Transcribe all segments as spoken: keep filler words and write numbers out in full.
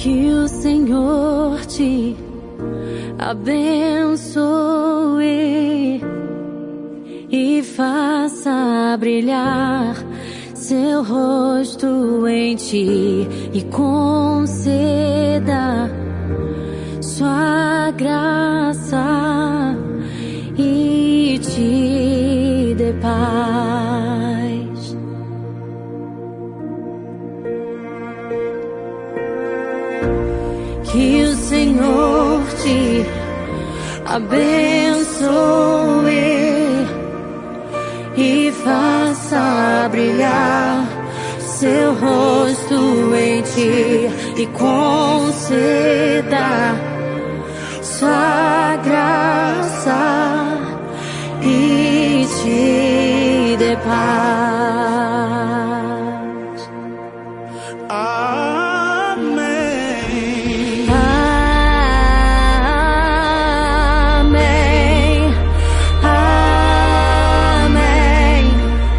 Que o Senhor te abençoe e faça brilhar seu rosto em ti e conceda sua graça e te dê paz. Que o Senhor te abençoe e faça brilhar seu rosto em ti e conceda sua graça e te dê paz. Amém. Amém. Amém.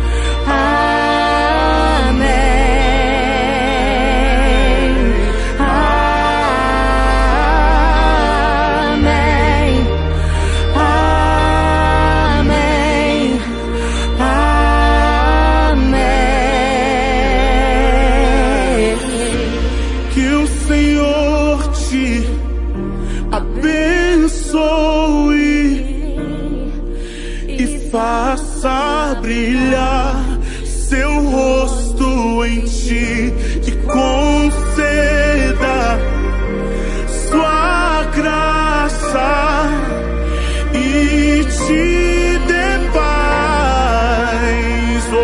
Faça brilhar seu rosto em ti e conceda sua graça e te dê paz. Oh.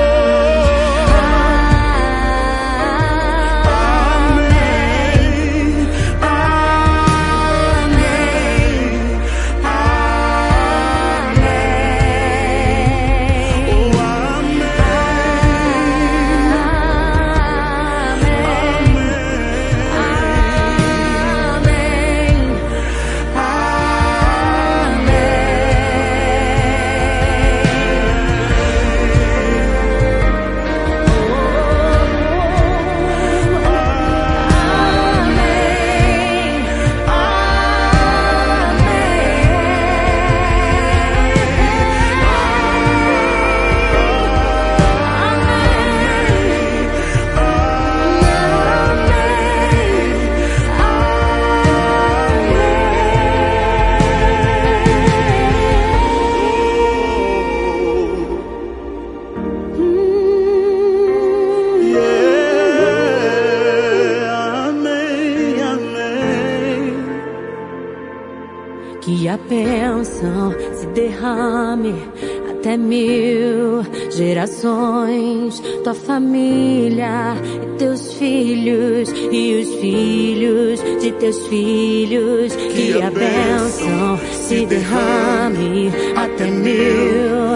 Que a bênção se derrame até mil gerações, tua família e teus filhos e os filhos de teus filhos. Que a bênção se derrame até mil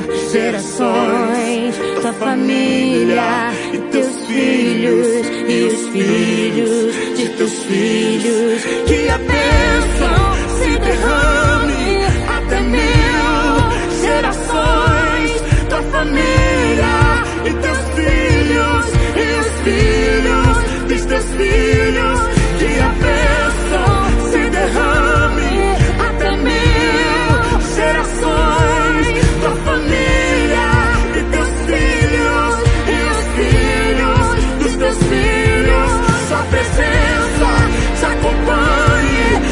gerações, tua família e teus filhos e os filhos de teus filhos. Que a bênção se derrame até mil gerações, tua família e teus filhos e os filhos dos teus filhos. Que a bênção se derrame até mil gerações, tua família e teus filhos e os filhos dos teus filhos. Sua presença te acompanhe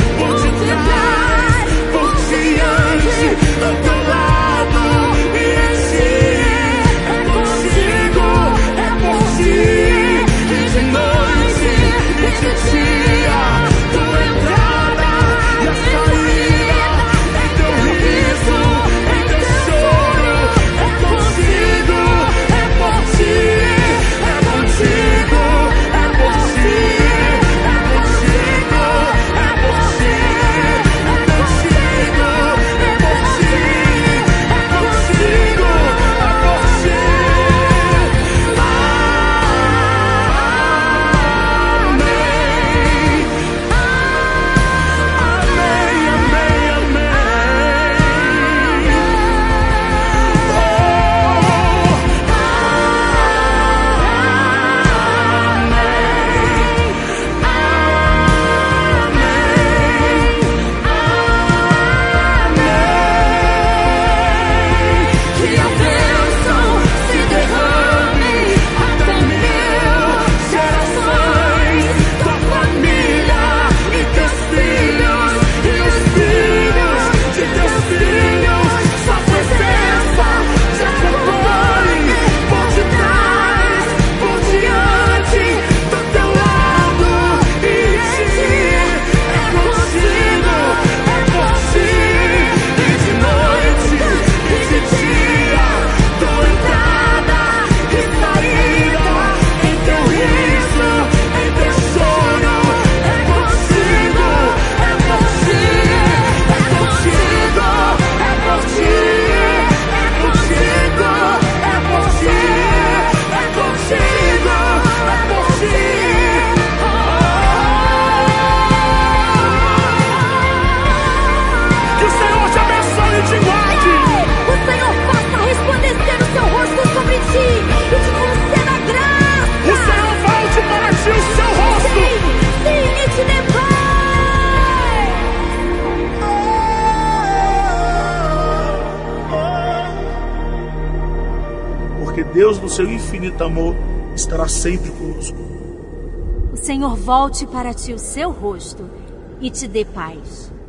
Deus, no seu infinito amor, estará sempre conosco. O Senhor volte para ti o seu rosto e te dê paz.